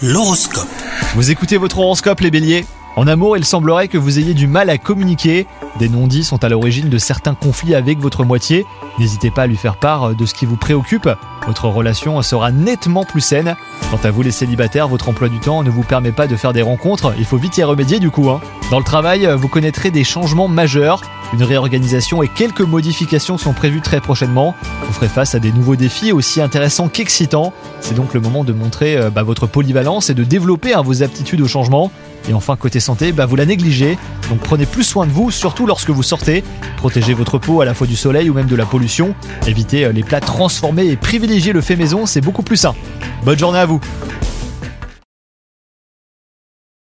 L'horoscope. Vous écoutez votre horoscope les béliers ? En amour, il semblerait que vous ayez du mal à communiquer. Des non-dits sont à l'origine de certains conflits avec votre moitié. N'hésitez pas à lui faire part de ce qui vous préoccupe. Votre relation sera nettement plus saine. Quant à vous les célibataires, votre emploi du temps ne vous permet pas de faire des rencontres. Il faut vite y remédier du coup. Dans le travail, vous connaîtrez des changements majeurs. Une réorganisation et quelques modifications sont prévues très prochainement. Vous ferez face à des nouveaux défis aussi intéressants qu'excitants. C'est donc le moment de montrer votre polyvalence et de développer vos aptitudes au changement. Et enfin, côté santé, vous la négligez. Donc prenez plus soin de vous, surtout lorsque vous sortez. Protégez votre peau à la fois du soleil ou même de la pollution. Évitez les plats transformés et privilégiez le fait maison, c'est beaucoup plus sain. Bonne journée à vous.